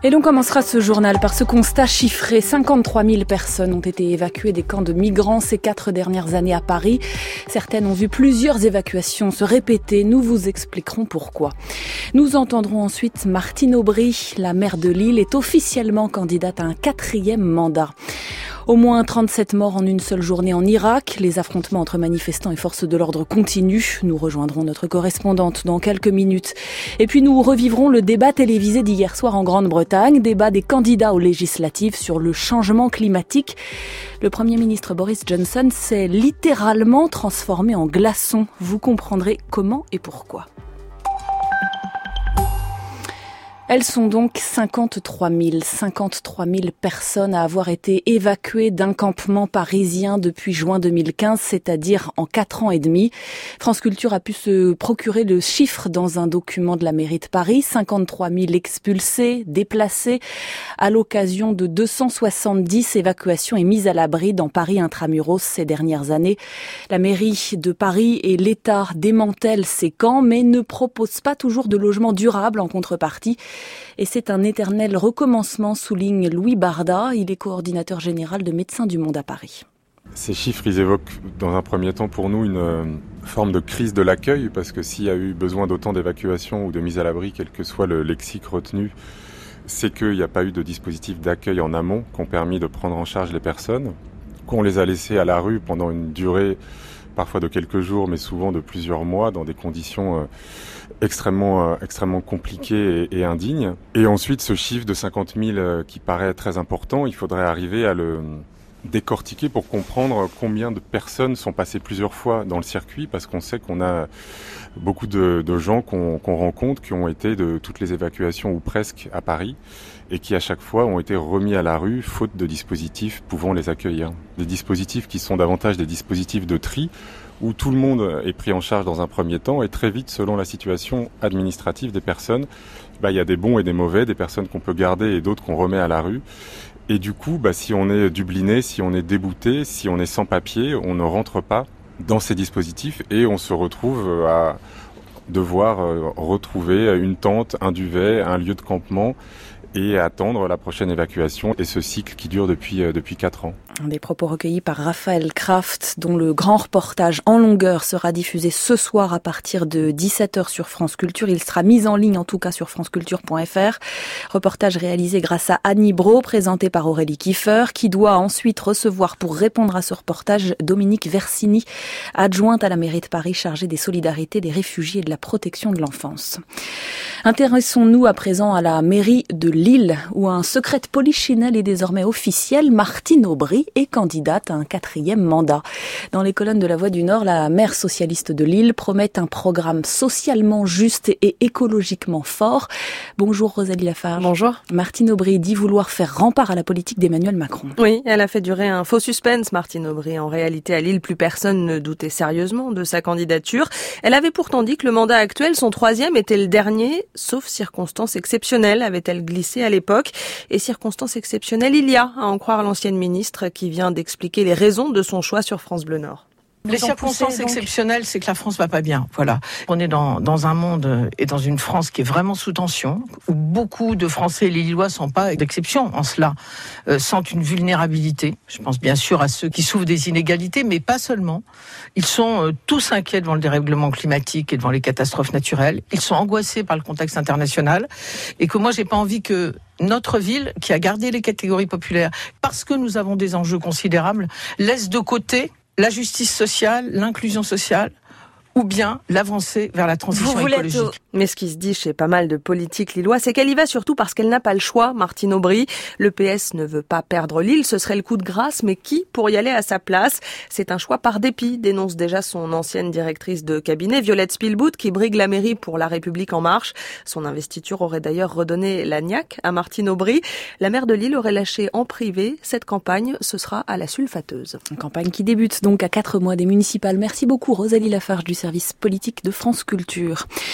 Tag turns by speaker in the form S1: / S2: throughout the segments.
S1: Et l'on commencera ce journal par ce constat chiffré. 53 000 personnes ont été évacuées des camps de migrants ces 4 dernières années à Paris. Certaines ont vu plusieurs évacuations se répéter. Nous vous expliquerons pourquoi. Nous entendrons ensuite Martine Aubry. La maire de Lille est officiellement candidate à un 4e mandat. Au moins 37 morts en une seule journée en Irak. Les affrontements entre manifestants et forces de l'ordre continuent. Nous rejoindrons notre correspondante dans quelques minutes. Et puis nous revivrons le débat télévisé d'hier soir en Grande-Bretagne. Débat des candidats aux législatives sur le changement climatique. Le Premier ministre Boris Johnson s'est littéralement transformé en glaçon. Vous comprendrez comment et pourquoi. Elles sont donc 53 000 personnes à avoir été évacuées d'un campement parisien depuis juin 2015, c'est-à-dire en 4 ans et demi. France Culture a pu se procurer le chiffre dans un document de la mairie de Paris. 53 000 expulsés, déplacés, à l'occasion de 270 évacuations et mises à l'abri dans Paris intramuros ces dernières années. La mairie de Paris et l'État démantèlent ces camps, mais ne proposent pas toujours de logements durables en contrepartie. Et c'est un éternel recommencement, souligne Louis Barda. Il est coordinateur général de Médecins du Monde à Paris.
S2: Ces chiffres, ils évoquent dans un premier temps pour nous une forme de crise de l'accueil, parce que s'il y a eu besoin d'autant d'évacuations ou de mise à l'abri, quel que soit le lexique retenu, c'est qu'il n'y a pas eu de dispositifs d'accueil en amont qui ont permis de prendre en charge les personnes, qu'on les a laissées à la rue pendant une durée parfois de quelques jours, mais souvent de plusieurs mois, dans des conditions extrêmement compliquées et indignes. Et ensuite, ce chiffre de 50 000 qui paraît très important, il faudrait arriver à le décortiquer pour comprendre combien de personnes sont passées plusieurs fois dans le circuit, parce qu'on sait qu'on a beaucoup de gens qu'on rencontre qui ont été de toutes les évacuations ou presque à Paris et qui à chaque fois ont été remis à la rue faute de dispositifs pouvant les accueillir. Des dispositifs qui sont davantage des dispositifs de tri où tout le monde est pris en charge dans un premier temps et très vite, selon la situation administrative des personnes, il y a des bons et des mauvais, des personnes qu'on peut garder et d'autres qu'on remet à la rue. Et du coup, si on est dubliné, si on est débouté, si on est sans papier, on ne rentre pas dans ces dispositifs et on se retrouve à devoir retrouver une tente, un duvet, un lieu de campement et attendre la prochaine évacuation et ce cycle qui dure depuis 4 ans.
S1: Des propos recueillis par Raphaël Kraft, dont le grand reportage en longueur sera diffusé ce soir à partir de 17h sur France Culture. Il sera mis en ligne en tout cas sur franceculture.fr. Reportage réalisé grâce à Annie Brault, présenté par Aurélie Kiefer, qui doit ensuite recevoir pour répondre à ce reportage Dominique Versini, adjointe à la mairie de Paris chargée des solidarités, des réfugiés et de la protection de l'enfance. Intéressons-nous à présent à la mairie de Lille, où un secret de polichinelle est désormais officiel. Martine Aubry est candidate à un 4e mandat. Dans les colonnes de La Voix du Nord, la maire socialiste de Lille promet un programme socialement juste et écologiquement fort. Bonjour Rosalie Lafarge.
S3: Bonjour.
S1: Martine Aubry dit vouloir faire rempart à la politique d'Emmanuel Macron.
S3: Oui, elle a fait durer un faux suspense, Martine Aubry. En réalité, à Lille, plus personne ne doutait sérieusement de sa candidature. Elle avait pourtant dit que le mandat actuel, son 3e, était le dernier, sauf circonstances exceptionnelles, avait-elle glissé à l'époque. Et circonstances exceptionnelles, il y a, à en croire l'ancienne ministre qui vient d'expliquer les raisons de son choix sur France Bleu Nord.
S4: Les circonstances exceptionnelles, c'est que la France va pas bien. Voilà. On est dans un monde et dans une France qui est vraiment sous tension, où beaucoup de Français et les Lillois sont pas d'exception en cela, sentent une vulnérabilité. Je pense bien sûr à ceux qui souffrent des inégalités, mais pas seulement. Ils sont tous inquiets devant le dérèglement climatique et devant les catastrophes naturelles. Ils sont angoissés par le contexte international et que moi, j'ai pas envie que notre ville, qui a gardé les catégories populaires, parce que nous avons des enjeux considérables, laisse de côté la justice sociale, l'inclusion sociale, ou bien l'avancée vers la transition écologique.
S3: Mais ce qui se dit chez pas mal de politiques lillois, c'est qu'elle y va surtout parce qu'elle n'a pas le choix, Martine Aubry. Le PS ne veut pas perdre Lille, ce serait le coup de grâce, mais qui pour y aller à sa place? C'est un choix par dépit, dénonce déjà son ancienne directrice de cabinet, Violette Spielbout, qui brigue la mairie pour La République en marche. Son investiture aurait d'ailleurs redonné la niaque à Martine Aubry. La maire de Lille aurait lâché en privé cette campagne, ce sera à la sulfateuse.
S1: Une campagne qui débute donc à 4 mois des municipales. Merci beaucoup Rosalie Lafarge du service politique de France Culture. Une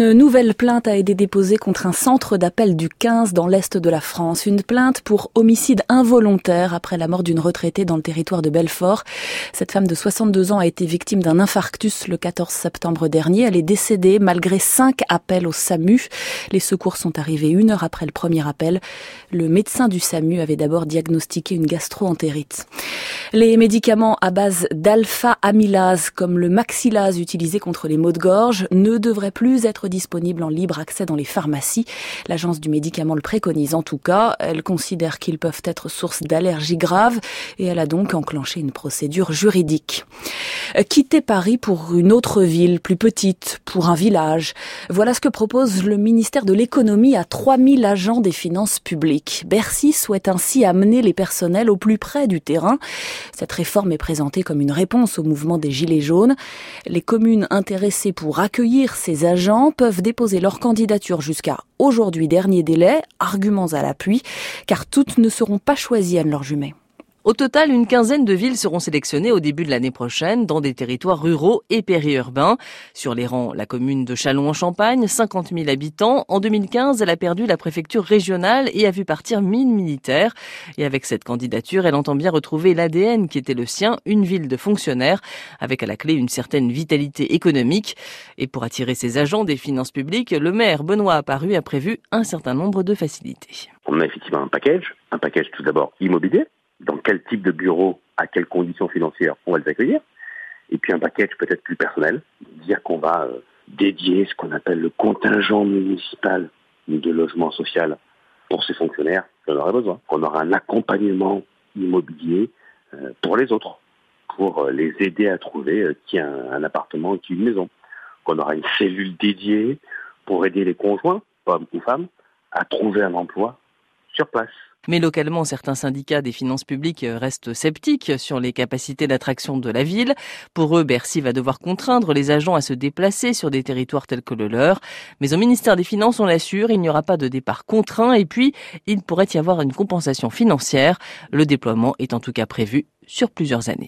S1: Une nouvelle plainte a été déposée contre un centre d'appel du 15 dans l'est de la France. Une plainte pour homicide involontaire après la mort d'une retraitée dans le territoire de Belfort. Cette femme de 62 ans a été victime d'un infarctus le 14 septembre dernier. Elle est décédée malgré 5 appels au SAMU. Les secours sont arrivés 1 heure après le premier appel. Le médecin du SAMU avait d'abord diagnostiqué une gastro-entérite. Les médicaments à base d'alpha-amylase, comme le maxilase utilisé contre les maux de gorge, ne devraient plus être disponibles en libre accès dans les pharmacies. L'agence du médicament le préconise en tout cas. Elle considère qu'ils peuvent être source d'allergies graves et elle a donc enclenché une procédure juridique. Quitter Paris pour une autre ville, plus petite, pour un village. Voilà ce que propose le ministère de l'économie à 3000 agents des finances publiques. Bercy souhaite ainsi amener les personnels au plus près du terrain. Cette réforme est présentée comme une réponse au mouvement des Gilets jaunes. Les communes intéressées pour accueillir ces agents peuvent déposer leur candidature jusqu'à aujourd'hui dernier délai, arguments à l'appui, car toutes ne seront pas choisies, Anne-Laure Jumet.
S3: Au total, une quinzaine de villes seront sélectionnées au début de l'année prochaine dans des territoires ruraux et périurbains. Sur les rangs, la commune de Châlons-en-Champagne, 50 000 habitants. En 2015, elle a perdu la préfecture régionale et a vu partir 1000 militaires. Et avec cette candidature, elle entend bien retrouver l'ADN qui était le sien, une ville de fonctionnaires, avec à la clé une certaine vitalité économique. Et pour attirer ses agents des finances publiques, le maire Benoît Apparu a prévu un certain nombre de facilités.
S5: On a effectivement un package tout d'abord immobilier. Dans quel type de bureau, à quelles conditions financières on va les accueillir. Et puis un package peut-être plus personnel, dire qu'on va dédier ce qu'on appelle le contingent municipal de logement social pour ces fonctionnaires qui en auraient besoin. Qu'on aura un accompagnement immobilier pour les autres, pour les aider à trouver qui a un appartement, qui a une maison. Qu'on aura une cellule dédiée pour aider les conjoints, hommes ou femmes, à trouver un emploi sur place.
S3: Mais localement, certains syndicats des finances publiques restent sceptiques sur les capacités d'attraction de la ville. Pour eux, Bercy va devoir contraindre les agents à se déplacer sur des territoires tels que le leur. Mais au ministère des Finances, on l'assure, il n'y aura pas de départ contraint et puis il pourrait y avoir une compensation financière. Le déploiement est en tout cas prévu sur plusieurs années.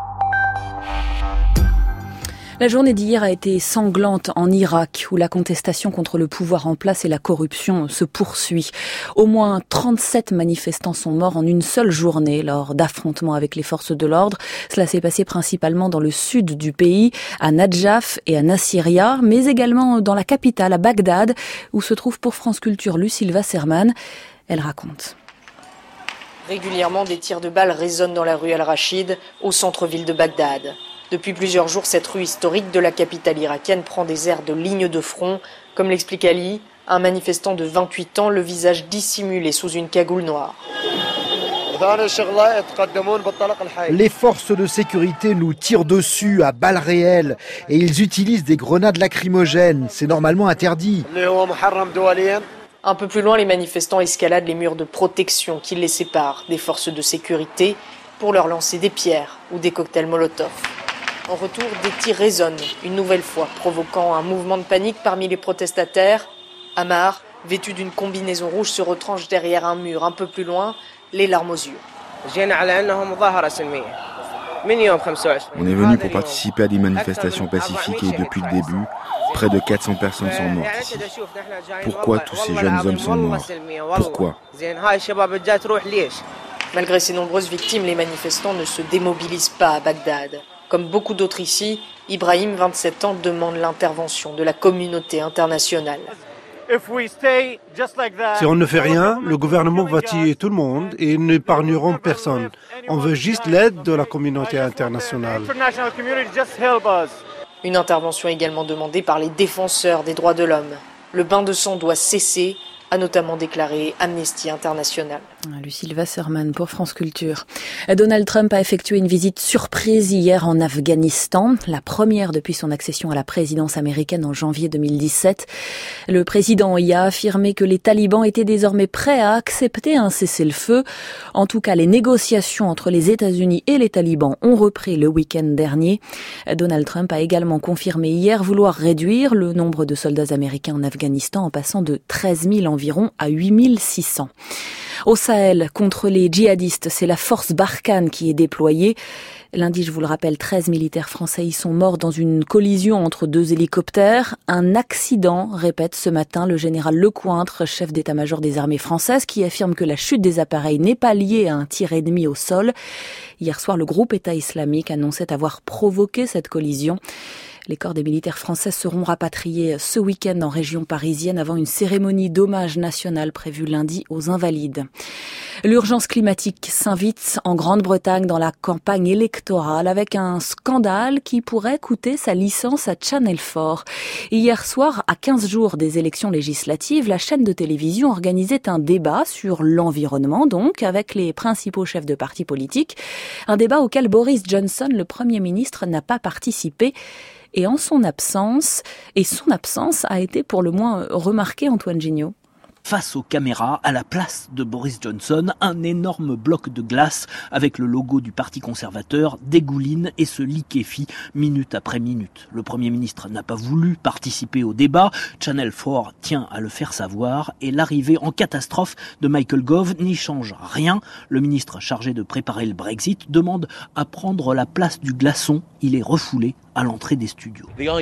S1: La journée d'hier a été sanglante en Irak, où la contestation contre le pouvoir en place et la corruption se poursuit. Au moins 37 manifestants sont morts en une seule journée lors d'affrontements avec les forces de l'ordre. Cela s'est passé principalement dans le sud du pays, à Nadjaf et à Nasiriyah, mais également dans la capitale, à Bagdad, où se trouve pour France Culture Lucille Wasserman. Elle raconte.
S6: Régulièrement, des tirs de balles résonnent dans la rue Al-Rachid, au centre-ville de Bagdad. Depuis plusieurs jours, cette rue historique de la capitale irakienne prend des airs de ligne de front. Comme l'explique Ali, un manifestant de 28 ans, le visage dissimulé sous une cagoule noire.
S7: Les forces de sécurité nous tirent dessus à balles réelles et ils utilisent des grenades lacrymogènes. C'est normalement interdit.
S6: Un peu plus loin, les manifestants escaladent les murs de protection qui les séparent des forces de sécurité pour leur lancer des pierres ou des cocktails Molotov. En retour, des tirs résonnent, une nouvelle fois, provoquant un mouvement de panique parmi les protestataires. Ammar, vêtu d'une combinaison rouge, se retranche derrière un mur. Un peu plus loin, les larmes aux yeux.
S8: On est venu pour participer à des manifestations pacifiques et depuis le début, près de 400 personnes sont mortes ici. Pourquoi tous ces jeunes hommes sont morts? Pourquoi?
S6: Malgré ces nombreuses victimes, les manifestants ne se démobilisent pas à Bagdad. Comme beaucoup d'autres ici, Ibrahim, 27 ans, demande l'intervention de la communauté internationale.
S9: Si on ne fait rien, le gouvernement va tuer tout le monde et ils n'épargneront personne. On veut juste l'aide de la communauté internationale.
S6: Une intervention également demandée par les défenseurs des droits de l'homme. Le bain de sang doit cesser, a notamment déclaré Amnesty International.
S1: Lucille Wasserman pour France Culture. Donald Trump a effectué une visite surprise hier en Afghanistan, la première depuis son accession à la présidence américaine en janvier 2017. Le président y a affirmé que les talibans étaient désormais prêts à accepter un cessez-le-feu. En tout cas, les négociations entre les États-Unis et les talibans ont repris le week-end dernier. Donald Trump a également confirmé hier vouloir réduire le nombre de soldats américains en Afghanistan en passant de 13 000 environ à 8 600. Au Sahel, contre les djihadistes, c'est la force Barkhane qui est déployée. Lundi, je vous le rappelle, 13 militaires français y sont morts dans une collision entre 2 hélicoptères. Un accident, répète ce matin le général Lecointre, chef d'état-major des armées françaises, qui affirme que la chute des appareils n'est pas liée à un tir ennemi au sol. Hier soir, le groupe État islamique annonçait avoir provoqué cette collision. Les corps des militaires français seront rapatriés ce week-end en région parisienne avant une cérémonie d'hommage national prévue lundi aux Invalides. L'urgence climatique s'invite en Grande-Bretagne dans la campagne électorale avec un scandale qui pourrait coûter sa licence à Channel 4. Hier soir, à 15 jours des élections législatives, la chaîne de télévision organisait un débat sur l'environnement, donc, avec les principaux chefs de partis politiques. Un débat auquel Boris Johnson, le Premier ministre, n'a pas participé. Et son absence a été pour le moins remarquée, Antoine Gignot.
S10: Face aux caméras, à la place de Boris Johnson, un énorme bloc de glace avec le logo du Parti conservateur dégouline et se liquéfie minute après minute. Le Premier ministre n'a pas voulu participer au débat, Channel 4 tient à le faire savoir et l'arrivée en catastrophe de Michael Gove n'y change rien. Le ministre chargé de préparer le Brexit demande à prendre la place du glaçon. Il est refoulé à l'entrée des studios.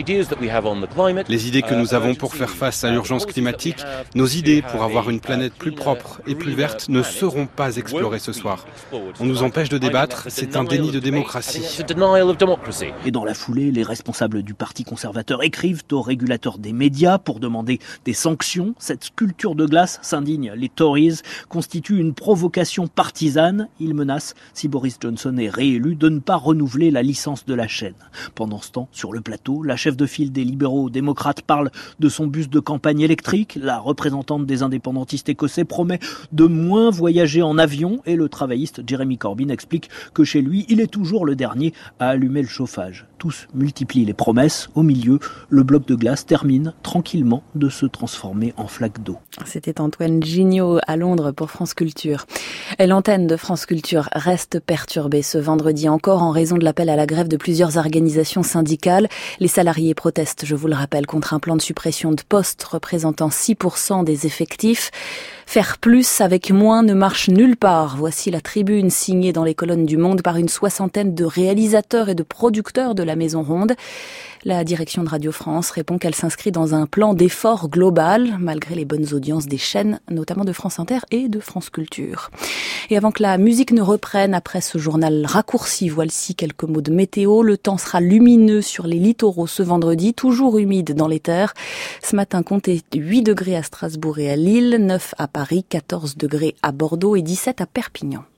S11: Les idées que nous avons pour faire face à l'urgence climatique, nos idées pour avoir une planète plus propre et plus verte ne seront pas explorées ce soir. On nous empêche de débattre, c'est un déni de démocratie.
S10: Et dans la foulée, les responsables du Parti conservateur écrivent au régulateur des médias pour demander des sanctions. Cette sculpture de glace, s'indignent les Tories, constitue une provocation partisane. Ils menacent, si Boris Johnson est réélu, de ne pas renouveler la licence de la chaîne. Pendant ce temps, sur le plateau, la chef de file des libéraux démocrates parle de son bus de campagne électrique. La représentante des indépendantistes écossais promet de moins voyager en avion et le travailliste Jeremy Corbyn explique que chez lui, il est toujours le dernier à allumer le chauffage. Tous multiplient les promesses. Au milieu, le bloc de glace termine tranquillement de se transformer en flaque d'eau.
S1: C'était Antoine Gignot à Londres pour France Culture. Et l'antenne de France Culture reste perturbée ce vendredi encore en raison de l'appel à la grève de plusieurs organisations syndicales. Les salariés protestent, je vous le rappelle, contre un plan de suppression de postes représentant 6% des effectifs. Faire plus avec moins ne marche nulle part. Voici la tribune signée dans les colonnes du Monde par une soixantaine de réalisateurs et de producteurs de la Maison Ronde. La direction de Radio France répond qu'elle s'inscrit dans un plan d'effort global, malgré les bonnes audiences des chaînes, notamment de France Inter et de France Culture. Et avant que la musique ne reprenne, après ce journal raccourci, voici quelques mots de météo. Le temps sera lumineux sur les littoraux ce vendredi, toujours humide dans les terres. Ce matin, comptez 8 degrés à Strasbourg et à Lille, 9 à Paris, 14 degrés à Bordeaux et 17 à Perpignan.